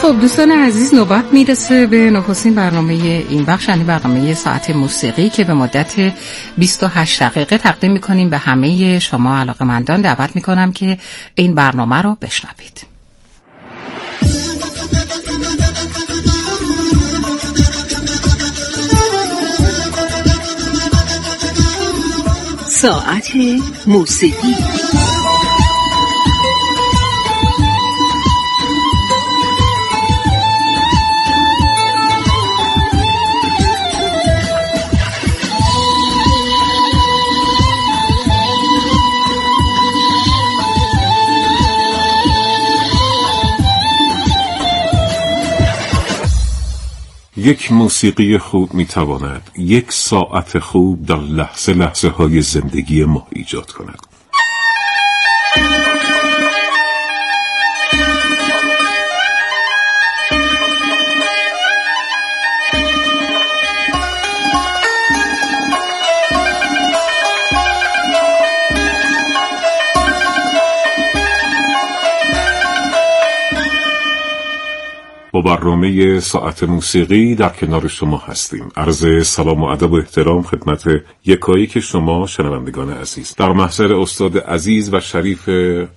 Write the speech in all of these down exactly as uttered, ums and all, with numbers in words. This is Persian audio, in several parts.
خب دوستان عزیز، نوبت میرسه به نخستین برنامه این بخش، یعنی برنامه ساعت موسیقی که به مدت بیست و هشت دقیقه تقدیم میکنیم به همه شما علاقه‌مندان. دعوت میکنم که این برنامه رو بشنوید. ساعت موسیقی. یک موسیقی خوب میتواند یک ساعت خوب در لحظه لحظه های زندگی ما ایجاد کند. با برنامه ساعت موسیقی در کنار شما هستیم. عرض سلام و ادب و احترام خدمت یکایی که شما شنوندگان عزیز. در محضر استاد عزیز و شریف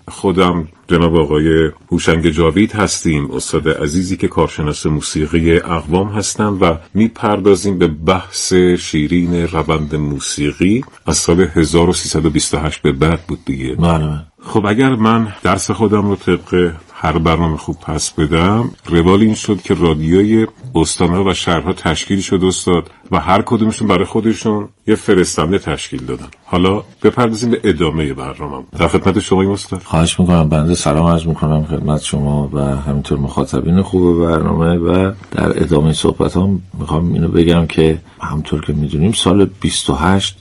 خودم جناب آقای هوشنگ جاوید هستیم، استاد عزیزی که کارشناس موسیقی اقوام هستند و میپردازیم به بحث شیرین روند موسیقی از سال هزار و سیصد و بیست و هشت به بعد بود دیگه. بله. خب اگر من درس خودم رو طبق هر برنامه خوب پس بدم، روال این شد که رادیوی استان‌ها و شهرها تشکیل شد استاد و هر کدومشون برای خودشون یه فرستنده تشکیل دادن. حالا بپردازیم به ادامه برنامه. در خدمت شما استاد. خواهش میکنم. بنده سلام عرض میکنم خدمت شما و همینطور مخاطبین خوب برنامه و در ادامه صحبتام میخوام اینو بگم که همونطور که میدونیم سال بیست و هشت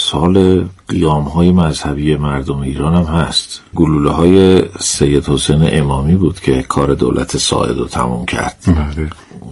سال قیام‌های مذهبی مردم ایران هم هست. گلوله های سید حسین امامی بود که کار دولت ساعد رو تموم کرد. بله.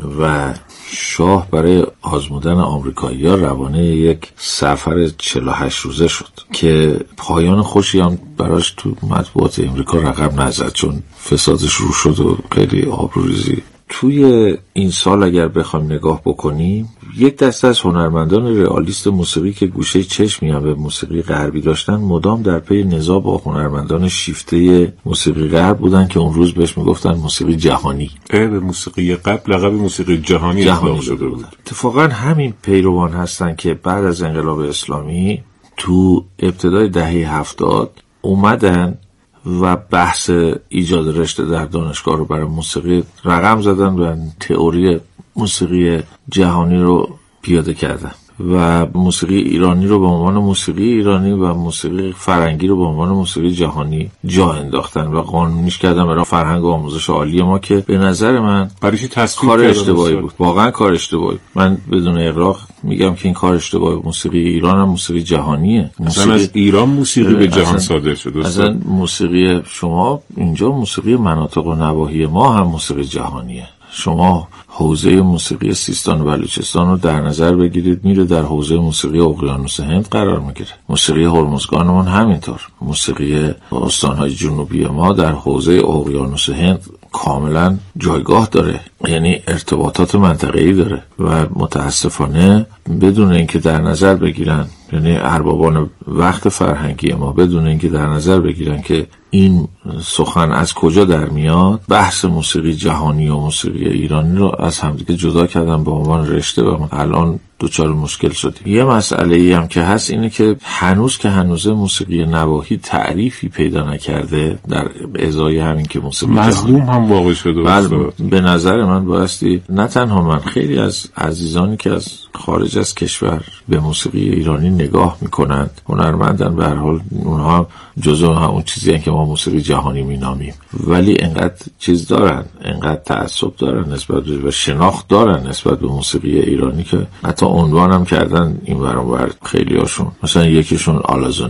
و شاه برای آزمودن آمریکایی‌ها روانه یک سفر چهل و هشت روزه شد که پایان خوشی هم براش تو مطبوعات امریکا رقم نزد، چون فسادش رو شد و خیلی آبروریزی. توی این سال اگر بخوایم نگاه بکنیم، یک دسته از هنرمندان رئالیست موسیقی که گوشه چشمی هم به موسیقی غربی داشتن مدام در پی نزاع با هنرمندان شیفته موسیقی غرب بودن که اون روز بهش میگفتن موسیقی جهانی. به موسیقی قبل لقب موسیقی جهانی اطلاق شده بود. اتفاقا همین پیروان هستن که بعد از انقلاب اسلامی تو ابتدای دهه هفتاد اومدن و بحث ایجاد رشته در دانشگاه رو برای موسیقی رقم زدن و تئوری موسیقی جهانی رو پیاده کردن و موسیقی ایرانی رو به عنوان موسیقی ایرانی و موسیقی فرنگی رو به عنوان موسیقی جهانی جا انداختن و قانونیش کردن برای فرهنگ و آموزش عالی ما که به نظر من کار اشتباهی بود. واقعا کار اشتباهی. من بدون اغراق میگم که این کار اشتباهی. موسیقی ایران هم موسیقی جهانیه. موسیقی از ایران موسیقی به جهان صادر شده. اصلا موسیقی شما اینجا موسیقی مناطق و نواحی ما هم موسیقی جهانیه. شما حوزه موسیقی سیستان و بلوچستان رو در نظر بگیرید، میره در حوزه موسیقی اقیانوس هند قرار میگیره. موسیقی هرمزگانمون همینطور. موسیقی استانهای جنوبی ما در حوزه اقیانوس هند کاملا جایگاه داره، یعنی ارتباطات منطقه‌ای داره و متاسفانه بدون اینکه در نظر بگیرن، یعنی اربابان وقت فرهنگی ما بدون اینکه در نظر بگیرن که این سخن از کجا در میاد، بحث موسیقی جهانی و موسیقی ایرانی رو از همدیگه جدا کردن به عنوان رشته و الان دوچار مشکل شدیم. یه مسئله ای هم که هست اینه که هنوز که هنوز موسیقی نواحی تعریفی پیدا نکرده، در ازای همین که موسیقی مظلوم هم واقع شده. بله، به نظر من بایستی نه تنها من، خیلی از عزیزانی که از خارج از کشور به موسیقی ایرانی نگاه میکنند، هنرمندن، به هر حال اونها جزو همون چیزی که ما موسیقی جهانی مینامیم، ولی انقدر چیز دارن، انقدر تعصب دارن نسبت به و شناخت دارن نسبت به موسیقی ایرانی که حتی عنوانم کردن این ور اون ور خیلی هاشون. مثلا یکیشون آلازونیست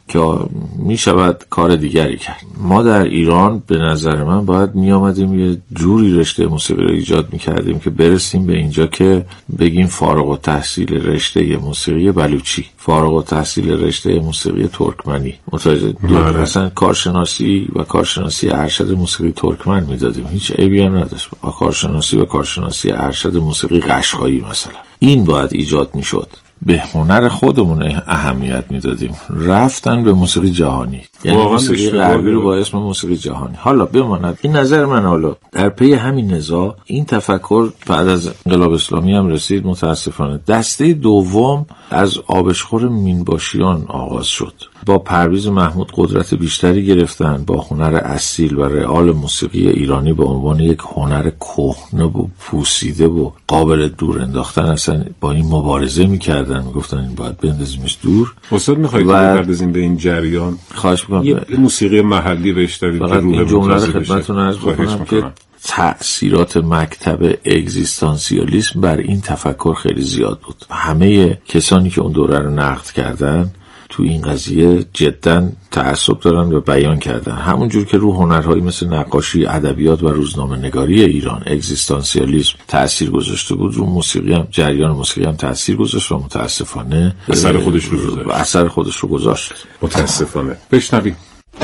که می شود کار دیگری کرد. ما در ایران به نظر من باید می آمدیم یه جوری رشته موسیقی رو ایجاد می کردیم که برسیم به اینجا که بگیم فارغ التحصیل رشته موسیقی بلوچی، فارغ التحصیل رشته موسیقی ترکمنی، متوجه مثلا کارشناسی و کارشناسی ارشد موسیقی ترکمن می دادیم، هیچ عیبی هم نداشت. کارشناسی و کارشناسی ارشد موسیقی قشقایی مثلا، این باید ایجاد می شد. به هنر خودمون اهمیت میدادیم، رفتن به موسیقی جهانی، یعنی موسیقی غربی رو با اسم موسیقی جهانی. حالا بماند این نظر من، حالا در پی همین نزاع این تفکر بعد از انقلاب اسلامی هم رسید متاسفانه. دسته دوم از آبشخور مینباشیان آغاز شد، با پرویز محمود قدرت بیشتری گرفتن، با هنر اصیل و رئال موسیقی ایرانی به عنوان یک هنر کهنه و پوسیده و قابل دور انداختن اصلا با این مبارزه میکردن، میگفتن این باید بندازیمش دور. استاد میخواید بپردازیم به این جریان؟ خواهش میکنم. یه موسیقی محلی بشنوید که روح این جمله رو خدمتتون عرض بکنم که تأثیرات مکتب اگزیستانسیالیسم بر این تفکر خیلی زیاد بود. همه کسانی که اون دوره رو نقد کردن تو این قضیه جداً تعصب دارن و بیان کردن، همون جور که رو هنرهایی مثل نقاشی، ادبیات و روزنامه نگاری ایران اگزیستانسیالیسم تأثیر گذاشته بود، رو موسیقی هم، جریان موسیقی هم تأثیر گذاشت و متاسفانه اثر خودش رو گذاشت. اثر خودش رو گذاشت متاسفانه. بشنویم.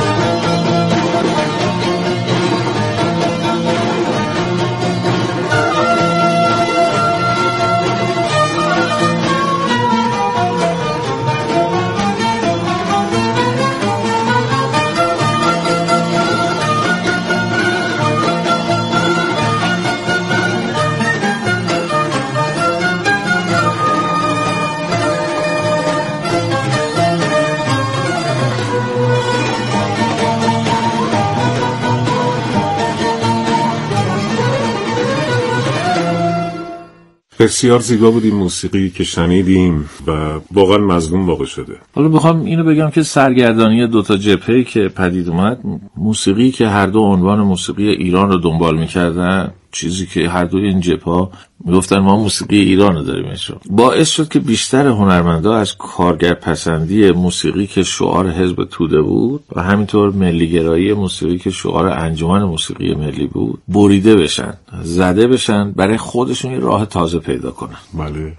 بسیار زیبا بود این موسیقی که شنیدیم و واقعا مظلوم واقع شده. حالا بخوام اینو بگم که سرگردانی دوتا جبهه‌ای که پدید اومد، موسیقی که هر دو عنوان موسیقی ایران رو دنبال می‌کردن، چیزی که هر دوی این جبهه‌ها میگفتن ما موسیقی ایران رو داریم اجرا، باعث شد که بیشتر هنرمندا از کارگرپسندی موسیقی که شعار حزب توده بود و همینطور ملیگرایی موسیقی که شعار انجمن موسیقی ملی بود بریده بشن، زده بشن، برای خودشون یه راه تازه پیدا کنن. بله.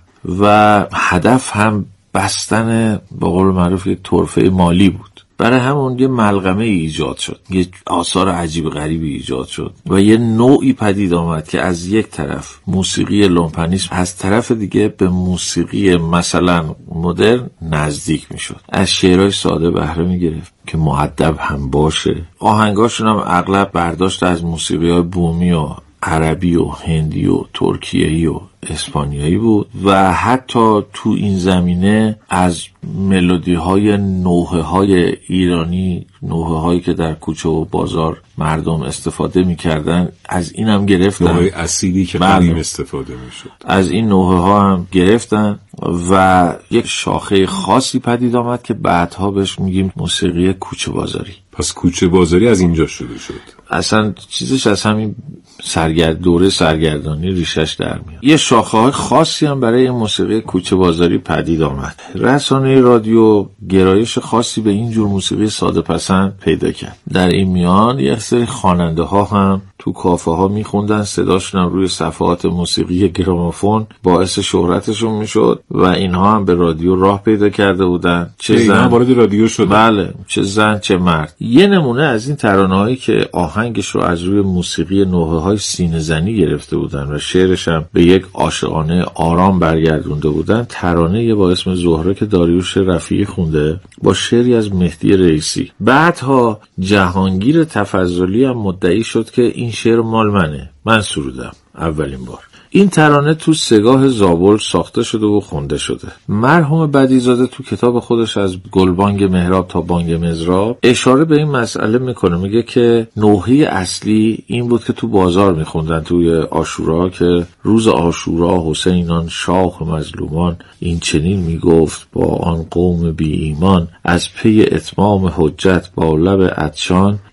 و هدف هم بستن به قول معروف یک طرفه مالی بود. برای همون یه ملغمه ایجاد شد، یه آثار عجیب غریبی ایجاد شد و یه نوعی پدید آمد که از یک طرف موسیقی لومپنیسم، از طرف دیگه به موسیقی مثلا مدرن نزدیک میشد. از شعرهای ساده بهره میگرفت که مؤدب هم باشه، آهنگاشون هم اغلب برداشت از موسیقی‌های بومی و عربی و هندی و ترکیه‌ای و اسپانیایی بود و حتی تو این زمینه از ملودی های نوحه های ایرانی، نوحه هایی که در کوچه و بازار مردم استفاده می کردن، از این هم گرفتن، نوحه اصیلی که قدیم استفاده می شد، از این نوحه ها هم گرفتن و یک شاخه خاصی پدید آمد که بعدها بهش میگیم موسیقی کوچه بازاری. پس کوچه بازاری از اینجا شروع شد. اصلا چیزش از همین سرگرد دوره سرگردانی ریشش در میاد. یه شاخه‌های خاصی هم برای موسیقی کوچه بازاری پدید آمد. رسانه رادیو گرایش خاصی به این جور موسیقی ساده پسند پیدا کرد. در این میان یک سری خواننده ها هم تو کافه ها میخوندن، صداشون هم روی صفحات موسیقی گرامافون باعث شهرتشون میشد و اینها هم به رادیو راه پیدا کرده بودن. چه زن وارد رادیو شد. بله، چه زن چه مرد. یه نمونه از این ترانه‌هایی که آهنگش رو از روی موسیقی نوحه‌های سینه‌زنی گرفته بودن و شعرش هم به یک عاشقانه آرام برگردونده بودن، ترانه‌ای با اسم زهره که داریوش رفیعی خونده با شعری از مهدی رئیسی. بعدها جهانگیر تفضلی هم مدعی شد که این شعر مال منه، من سرودم اولین بار. این ترانه تو سگاه زابل ساخته شده و خونده شده. مرحوم بدیزاده تو کتاب خودش از گلبانگ محراب تا بانگ مزراب اشاره به این مسئله میکنه، میگه که نوحه اصلی این بود که تو بازار میخوندن توی عاشورا که روز عاشورا حسینان شاه مظلومان این چنین میگفت با آن قوم بی ایمان، از پی اتمام حجت با لب عطشان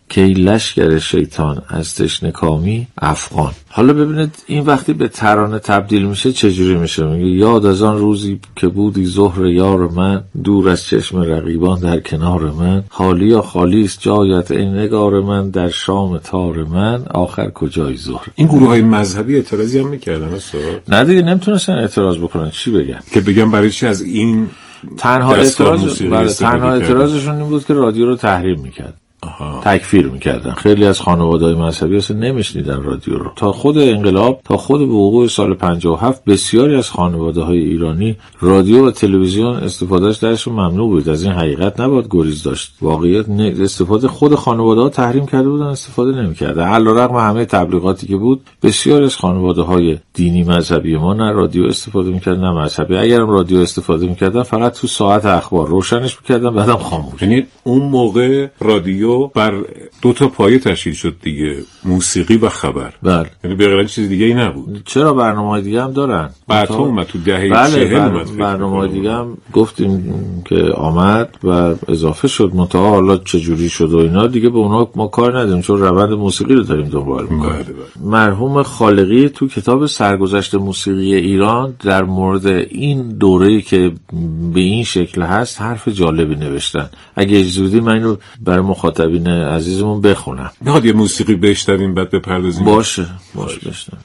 که ای لشکر شیطان از تشنه کامی افغان. حالا ببینید این وقتی به ترانه تبدیل میشه چجوری میشه؟ میگه یاد از آن روزی که بودی زهر یار من، دور از چشم رقیبان در کنار من، خالی یا خالی است جایت ای نگار من، در شام تار من آخر کجای زهر. این گروه های مذهبی اعتراضی هم میکردن استاد؟ نه دیگه نمیتونستن اعتراض بکنن. چی بگن؟ که بگم برای چی از این تنها اعتراض برای تنها اعتراضشون این بود که رادیو رو تحریم میکرد. آها. تکفیر میکردن. خیلی از خانواده‌های مذهبی اصلا نمیشنیدن رادیو رو. تا خود انقلاب، تا خود به وقوع سال پنجاه و هفت، بسیاری از خانواده‌های ایرانی رادیو و تلویزیون استفادهش درشون ممنوع بود. از این حقیقت نباید گریز داشت. واقعیت استفاده خود خانواده‌ها تحریم کرده بودن، استفاده نمی‌کردن. علیرغم همه تبلیغاتی که بود، بسیاری از خانواده‌های دینی مذهبی ما نه رادیو استفاده می‌کردن نه مذهبی. اگرم رادیو استفاده می‌کردن فقط تو ساعت اخبار روشنش می‌کردن، بعدم خاموش. یعنی اون موقع رادیو بر دو تا پایه تشکیل شد دیگه، موسیقی و خبر. بله. یعنی به غیر چیز دیگه ای نبود. چرا برنامه‌های دیگه هم دارن؟ بعد اومد تو دهه بله چهل اومد. برنامه‌های دیگه هم گفتیم که آمد و اضافه شد، منتها حالا چه جوری شد و اینا دیگه به اونا ما کار نداریم، چون روند موسیقی رو داریم دنبال می‌کنیم. بله بله. مرحوم خالقی تو کتاب سرگذشت موسیقی ایران در مورد این دوره‌ای که به این شکل هست حرف جالبی نوشتن. اگه اجازه بدید من اینو برای مخاطبین عزیزمون بخونم. میخواد یه موسیقی بشنویم بعد بپردازیم؟ باشه باشه بشنویم.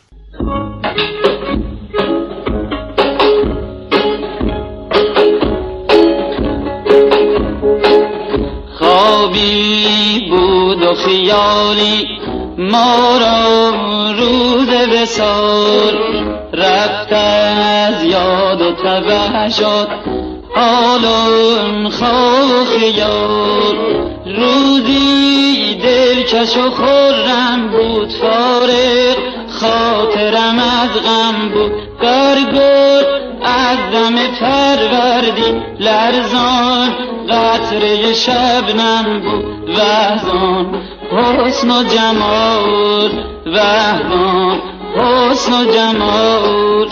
خوابی بود و خیالی ما را روز وصال، رفت از یاد و تبه شد حالون خواب و خیال. روزی دلکش و خرم بود فارغ، خاطرم از غم بود برگل از دم پروردی لرزان، قطره شبنم بود وحزان حسن و جمال، وحزان حسن و جمال.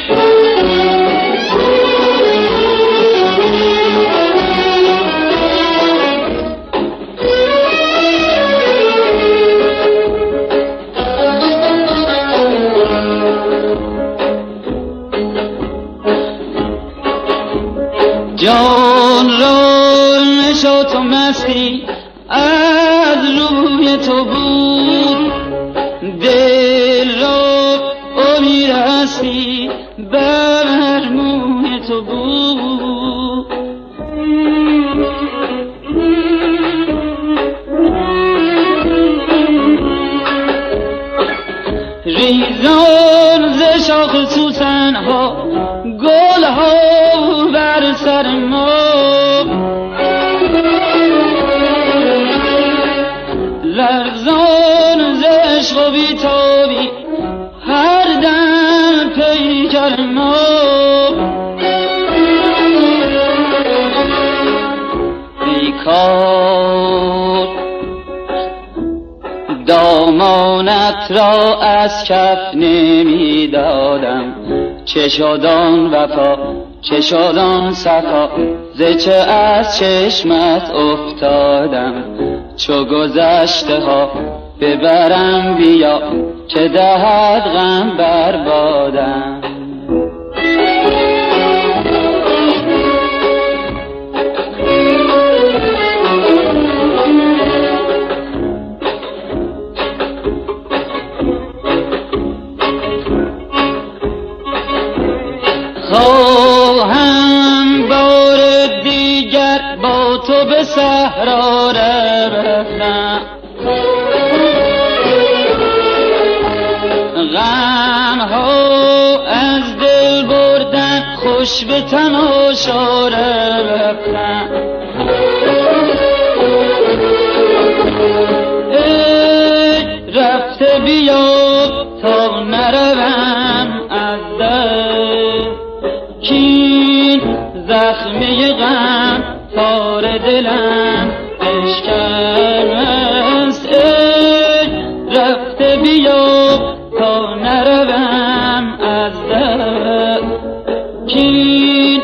جان را نشاط و مستی از روی تو بود، دل را امید هستی بر موی تو بود. ریزان ز شاخ سوسن ها گل ها بر سر ما، لرزان ز عشق و بیتابی هر دم پیکر ما. بیکار دامانت را از کف نمی دادم، چه شدان وفا چه شدان صفا، ز چه از چشمت افتادم. چو گذشته ها ببرم بیا که دهد غم بربادم. خواهم بار دیگر با تو به صحرا رفتم، غم ها از دل بردن خوش به تماشا رفتم. ای رفته بیا تا نروم از دل، کین زخمی غم تار دلم اشکست. ای رفته بیا تا نروم از دل، کین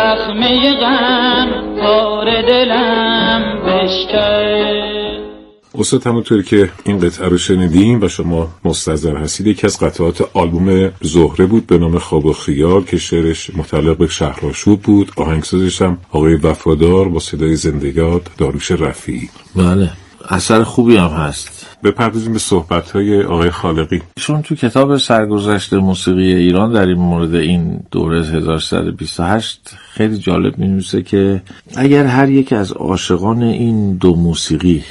زخمی غم تار دلم بشکست. استاد همونطور که این قطعه رو شنیدیم و شما مستحضر هستید، یکی از قطعات آلبوم زهره بود به نام خواب و خیال که شعرش متعلق به شهرآشوب بود، آهنگسازش هم آقای وفادار با صدای زنده‌یاد داریوش رفیعی. بله، اثر خوبی هم هست. بپردازیم به صحبت‌های آقای خالقی. چون تو کتاب سرگذشت موسیقی ایران در این مورد این دوره هزار و سیصد و بیست و هشت خیلی جالب می‌نویسه که اگر هر یک از عاشقان این دو موسیقی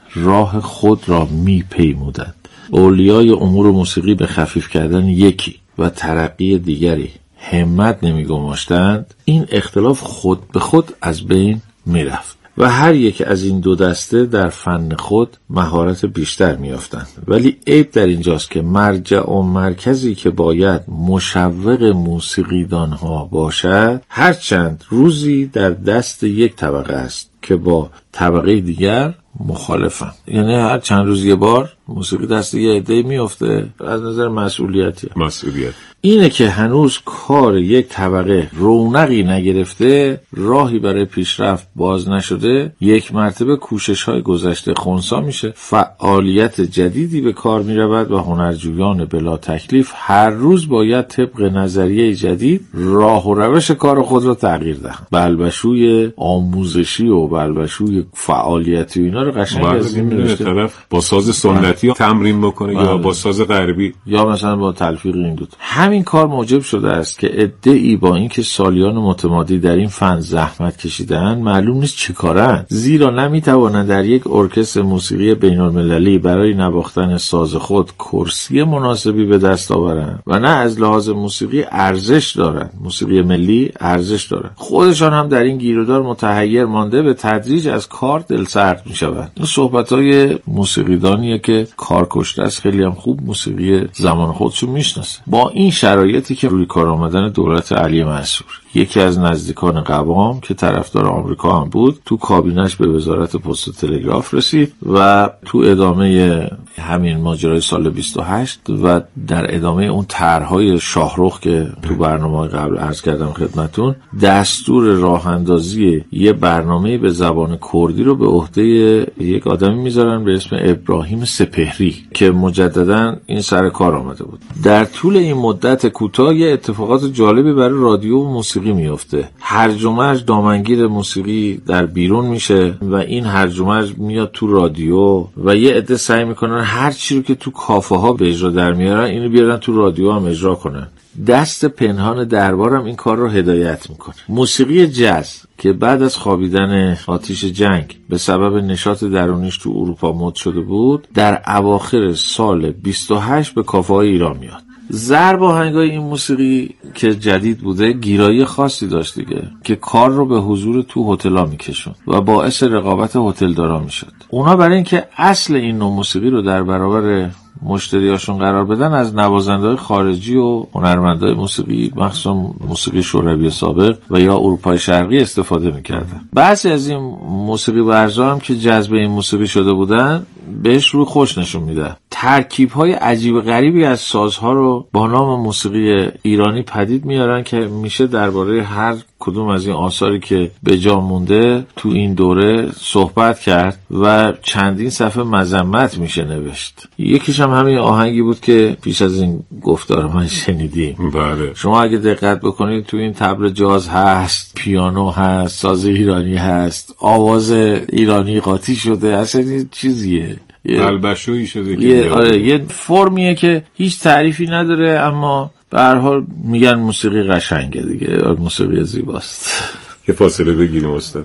راه خود را می‌پیمودند، اولیای امور موسیقی به خفیف کردن یکی و ترقی دیگری همت نمی‌گماشتند، این اختلاف خود به خود از بین می‌رفت و هر یک از این دو دسته در فن خود مهارت بیشتر می‌یافتند. ولی عیب در اینجاست که مرجع و مرکزی که باید مشوق موسیقیدانها باشد هرچند روزی در دست یک طبقه است که با طبقه دیگر مخالفن. یعنی هر چند روز یه بار موسیقی دست یه عده میفته از نظر مسئولیتی. مسئولیت اینه که هنوز کار یک طبقه رونقی نگرفته، راهی برای پیشرفت باز نشده، یک مرتبه کوشش‌های گذشته خنثی میشه، فعالیت جدیدی به کار میرود و هنرجویان بلا تکلیف هر روز باید طبق نظریه جدید راه و روش کار خود را تغییر دهند. بلبشوی آموزشی و بلبشوی فعالیتی و اینا رو قشنگ از این نوشته. طرف با ساز سنتی تمرین بکنه بله. یا با ساز غربی یا مثلا با تلفیق این دو. همین کار موجب شده است که عده‌ای با اینکه سالیان متمادی در این فن زحمت کشیده‌اند معلوم نیست چه کارند، زیرا نمی‌توانند در یک ارکستر موسیقی بین‌المللی برای نواختن ساز خود کرسی مناسبی به دست آورند و نه از لحاظ موسیقی ارزش دارند، موسیقی ملی ارزش دارند. خودشان هم در این گیرودار متحیر مانده به تدریج از کار دلسرد می‌شوند. این صحبت‌های موسیقیدانیه که کار کشته است، خیلی هم خوب موسیقی زمان خودشو میشناسه. با این شرایطی که روی کار آمدن دولت علی منصور، یکی از نزدیکان قوام که طرفدار آمریکا هم بود تو کابینش به وزارت پست و تلگراف رسید و تو ادامه همین ماجرای سال بیست و هشت و در ادامه اون طرحهای شاهرخ که تو برنامه قبل عرض کردم خدمتون، دستور راه اندازی یه برنامه به زبان کردی رو به عهده یک آدمی میذارن به اسم ابراهیم سپهری که مجددا این سر کار آمده بود. در طول این مدت کوتاه اتفاقات جالبی برای رادیو و موسیقی میفته. هرج و مرج دامنگیر موسیقی در بیرون میشه و این هرج و مرج میاد تو رادیو و یه عده سعی میکنن هر چی رو که تو کافه ها به اجرا در میارن اینو بیارن تو رادیو هم اجرا کنن. دست پنهان دربار هم این کار رو هدایت میکنه. موسیقی جاز که بعد از خوابیدن آتش جنگ به سبب نشاط درونیش تو اروپا مد شده بود، در اواخر سال بیست و هشت به کافه های ایران میاد. ضرب آهنگای این موسیقی که جدید بوده گیرایی خاصی داشت دیگه که کار رو به حضور تو هتل‌ها میکشون و باعث رقابت هتلدارا میشد. اونا برای اینکه اصل این نوع موسیقی رو در برابر مشتریاشون قرار بدن از نوازنده‌های خارجی و هنرمندای موسیقی مخصوصا موسیقی شوروی سابق و یا اروپای شرقی استفاده میکردن. بعضی از این موسیقی ورزا هم که جذب این موسیقی شده بودن بهش روی خوش نشون میده. ترکیب‌های عجیب غریبی از سازها رو با نام موسیقی ایرانی پدید میارن که میشه درباره هر کدوم از این آثاری که به جا مونده تو این دوره صحبت کرد و چندین صفحه مذمت میشه نوشت. یکیش هم همین آهنگی بود که پیش از این گفتار من شنیدیم. بله. شما اگه دقت بکنید تو این طبل جاز هست، پیانو هست، ساز ایرانی هست، آواز ایرانی قاطی شده، اصلا این چیزیه بلبشویی شده که یه آره یه فرمیه که هیچ تعریفی نداره، اما به هر حال میگن موسیقی قشنگه دیگه، موسیقی زیباست. یه فاصله بگیریم استاد.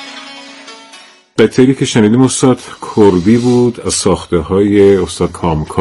قطعه‌ای که شنیدیم استاد کردی بود از ساخته های استاد کامکار.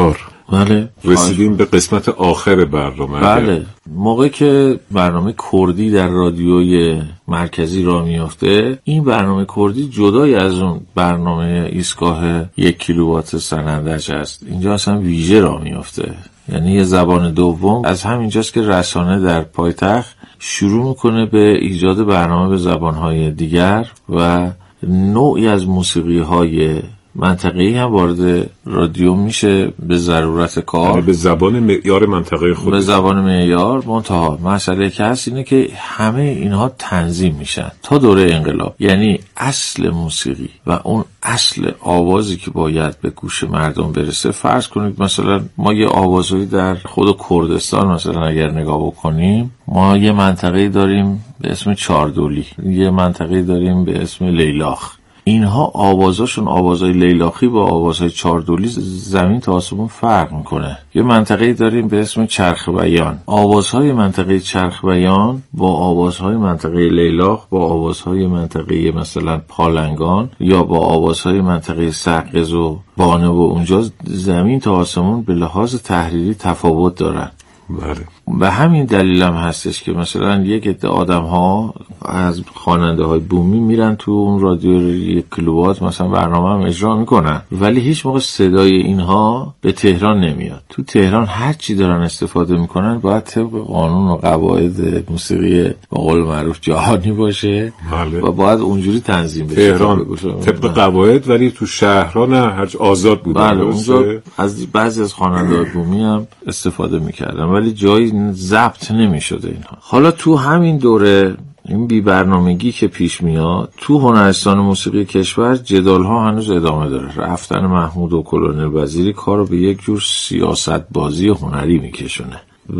بله. رسیدیم به قسمت آخر برنامه. بله. موقع که برنامه کردی در رادیوی مرکزی راه میفته، این برنامه کردی جدای از اون برنامه ایستگاه یک کیلووات سنندج است. اینجا اصلا ویژه راه میفته، یعنی یه زبان دوم. از همینجاست که رسانه در پایتخت شروع میکنه به ایجاد برنامه به زبانهای دیگر و نوعی از موسیقی‌های منطقه‌ای هم وارد رادیو میشه به ضرورت کار، به زبان معیار منطقه خود، به زبان معیار. منتها مسئله که هست اینه که همه اینها تنظیم میشن تا دوره انقلاب. یعنی اصل موسیقی و اون اصل آوازی که باید به گوش مردم برسه، فرض کنید مثلا ما یه آوازهایی در خود کردستان مثلا اگر نگاه بکنیم، ما یه منطقه‌ای داریم به اسم چاردولی، یه منطقه‌ای داریم به اسم لیلاخ. اینها آوازاشون، آوازهای لیلاخی با آوازهای چاردولی زمین تا آسمون فرق میکنه. یه منطقه‌ای داریم به اسم چرخ بیان، آوازهای منطقه چرخ بیان با آوازهای منطقه لیلاخ، با آوازهای منطقه مثلا پالنگان یا با آوازهای منطقه سقز و بانه و اونجا زمین تا آسمون به لحاظ تحریری تفاوت دارن. بله. به همین دلیل هم هستش که مثلا یک عده آدم ها از خواننده های بومی میرن تو اون رادیو یک کیلووات مثلا برنامه هم اجرا میکنن، ولی هیچ موقع صدای اینها به تهران نمیاد. تو تهران هر چی دارن استفاده میکنن باید طبق قانون و قواعد موسیقی به قول معروف جهانی باشه. بله. و باید اونجوری تنظیم بشه. تهران طبق قواعد، ولی تو شهرها نه، هرچ آزاد بود. بله. اونجا از بعضی از خواننده های بومی هم استفاده میکردن ولی جایی ضبط نمی‌شده اینها. حالا تو همین دوره این بی برنامگی که پیش میاد تو هنرستان موسیقی کشور، جدال‌ها هنوز ادامه داره. رفتن محمود و کلونل وزیری کارو به یک جور سیاست بازی هنری میکشونه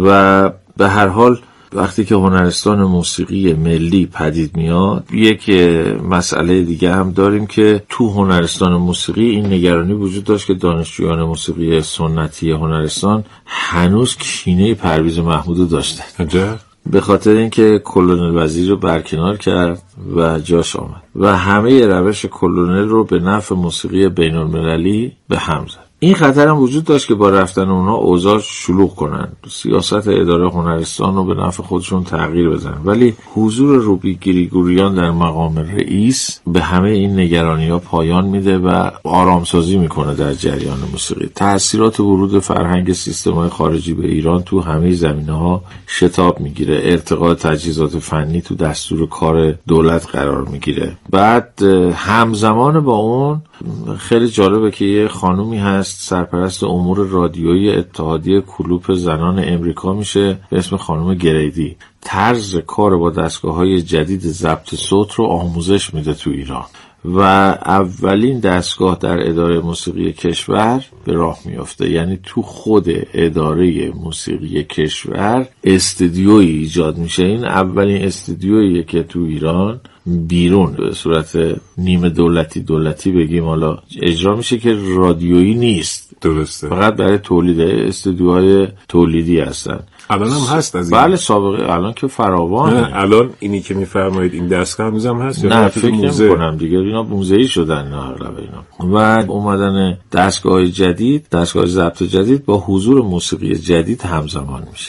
و به هر حال وقتی که هنرستان موسیقی ملی پدید میاد، یک مسئله دیگه هم داریم که تو هنرستان موسیقی این نگرانی وجود داشت که دانشجویان موسیقی سنتی هنرستان هنوز کینه پرویز محمودو داشتن، به خاطر اینکه کلونل وزیر رو برکنار کرد و جاش آمد و همه روش کلونل رو به نفع موسیقی بین المللی به هم زد. این خطر هم وجود داشت که با رفتن اونها اوضاع شلوغ کنن، سیاست اداره هنرستان رو به نفع خودشون تغییر بزنن. ولی حضور روبی گریگوریان در مقام رئیس به همه این نگرانی‌ها پایان میده و آرامسازی میکنه در جریان موسیقی. تأثیرات ورود فرهنگ سیستم‌های خارجی به ایران تو همه زمینه‌ها شتاب میگیره. ارتقاء تجهیزات فنی تو دستور کار دولت قرار میگیره. بعد همزمان با اون خیلی جالبه که یه خانومی هست سرپرست امور رادیویی اتحادیه کلوپ زنان امریکا میشه به اسم خانم گریدی. طرز کار با دستگاه‌های جدید ضبط صوت رو آموزش میده تو ایران و اولین دستگاه در اداره موسیقی کشور به راه میافته. یعنی تو خود اداره موسیقی کشور استودیویی ایجاد میشه. این اولین استودیوییه که تو ایران بیرون به صورت نیمه دولتی دولتی بگیم حالا اجرا میشه که رادیویی نیست. درسته. فقط برای تولید، استودیوهای تولیدی هستن. الان هم هست از این؟ بله سابقه الان که فراوانه. الان اینی که میفرمایید این دستگاه هنوزم هست؟ نه فکر نمی کنم دیگه، اینا موزه‌ای شدن نه اغلب اینا. و اومدن دستگاه جدید، دستگاه ضبط جدید با حضور موسیقی جدید همزمان میشه.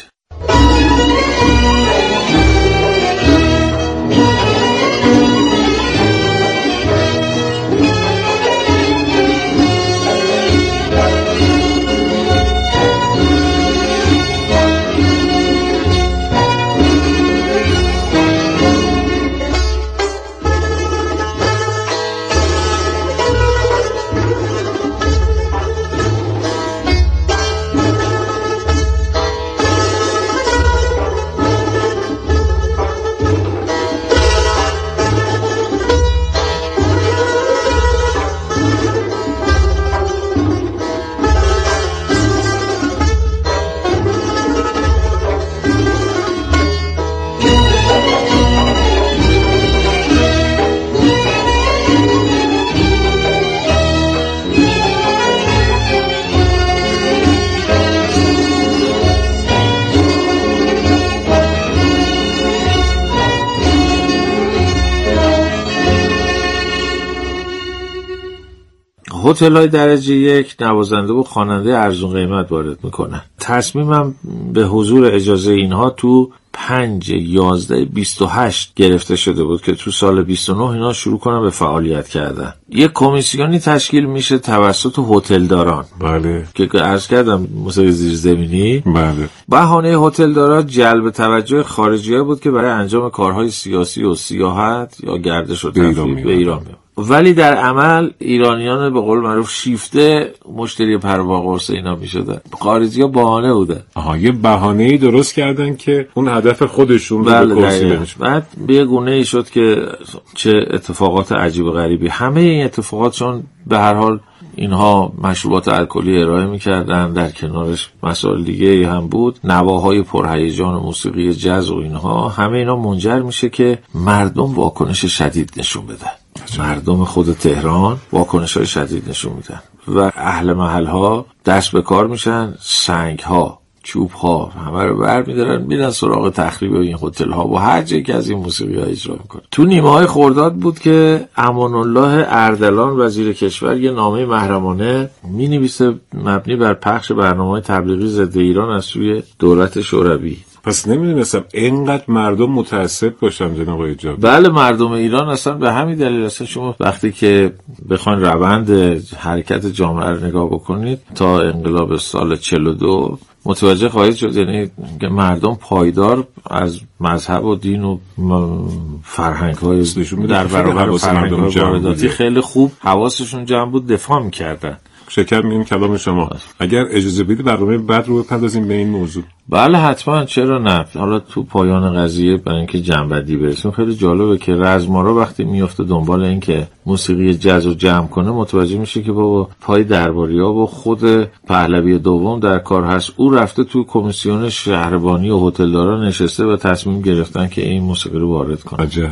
هتل‌های درجه یک نوازنده و خواننده ارزون قیمت وارد میکنن. تصمیمم به حضور اجازه اینها تو پنج یازده بیست و هشت گرفته شده بود که تو سال بیست و نه اینا شروع کنن به فعالیت کردن. یک کمیسیونی تشکیل میشه توسط هتلداران. بله. که عرض کردم موسیقی زیرزمینی. بله. بهانه هتلداران جلب توجه خارجی‌ها بود که برای انجام کارهای سیاسی و سیاحت یا گردش و تفریح به ایران میاد. ولی در عمل ایرانیان به قول معروف شیفته مشتری پرواقرص اینا میشدن. خارجی‌ها بهانه بودن. آها، یه بهانه‌ای درست کردن که اون هدف خودشون رو بله به کرسی بنشون. بعد به یه گونه‌ای شد که چه اتفاقات عجیب و غریبی. همه این اتفاقات چون به هر حال اینها مشروبات الکلی ارائه می‌کردن، در کنارش مسائل دیگه هم بود، نواهای پرهیجان موسیقی جاز و اینها، همه اینا منجر میشه که مردم واکنش شدید نشون بدن. مردم خود تهران واکنش‌های شدید نشون میدن و اهل محل‌ها دست به کار میشن، سنگ‌ها، چوب‌ها همه رو برمی‌دارن میرن سراغ تخریب این هتل‌ها و هر جایی که از این موسیقی‌ها اجرا می‌کنه. تو نیمه‌های خرداد بود که امان الله اردلان وزیر کشور یه نامه محرمانه می‌نویسه مبنی بر پخش برنامه‌های تبلیغی ضد ایران از سوی دولت شوروی. پس نمیدونستم اینقدر مردم متعصب باشن جناب ایجابی. بله، مردم ایران اصلا به همین دلیل اصلا شما وقتی که بخواید روند حرکت جامعه رو نگاه بکنید تا انقلاب سال چهل و دو متوجه خواهید شد، یعنی که مردم پایدار از مذهب و دین و فرهنگ‌های در برابر فرهنگ‌های وارداتی خیلی خوب حواسشون جمع بود، دفاع می‌کردن. شکر میگیم کلام شما. اگر اجازه بدید برنامه بعد رو بپردازیم به این موضوع. بله حتما، چرا نه. حالا تو پایان قضیه برای اینکه جنبندی برسیم، خیلی جالبه که رزمارا وقتی میفته دنبال این که موسیقی جاز رو جمع کنه متوجه میشه که بابا پای درباری‌ها و خود پهلوی دوم در کار هست. او رفته تو کمیسیون شهربانی و هتلدارا نشسته و تصمیم گرفتن که این موسیقی رو وارد کنه. عجب.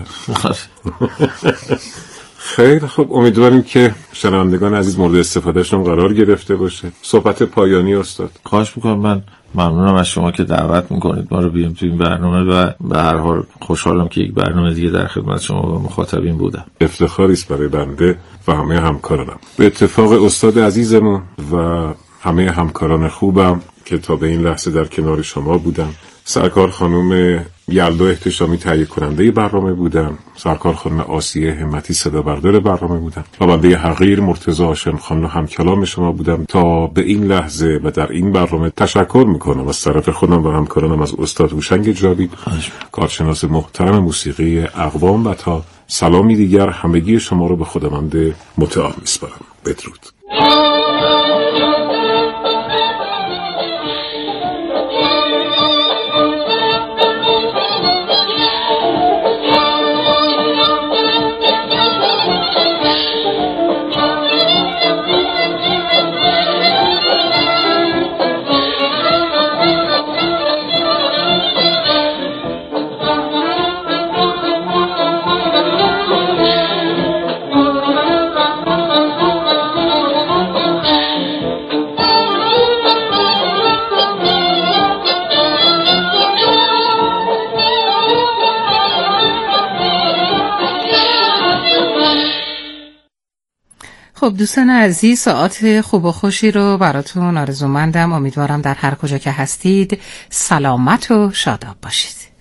خیلی خب، امیدواریم که شنوندگان عزیز مورد استفادهشون قرار گرفته باشه. صحبت پایانی استاد. خواهش میکنم. من ممنونم از شما که دعوت میکنید ما رو بیام تو این برنامه و به هر حال خوشحالم که یک برنامه دیگه در خدمت شما و مخاطبین بودم. افتخاری است برای بنده و همه همکارانم. به اتفاق استاد عزیزمون و همه همکاران خوبم که تا به این لحظه در کنار شما بودم، سرکار خانم یلدا احتشامی تهیه کننده برنامه بودن، سرکار خانم آسیه همتی صدا بردار برنامه بودن و بنده حقیر مرتضی هاشم خان هم کلام شما بودم. تا به این لحظه و در این برنامه تشکر میکنم از طرف خودم و همکارانم، از استاد هوشنگ جاوید، کارشناس محترم موسیقی اقوام، و تا سلامی دیگر همگی شما رو به خداوند متعال میسپارم. بدرود. خب دوستان عزیز، ساعت خوب و خوشی رو براتون آرزومندم. امیدوارم در هر کجا که هستید سلامت و شاداب باشید.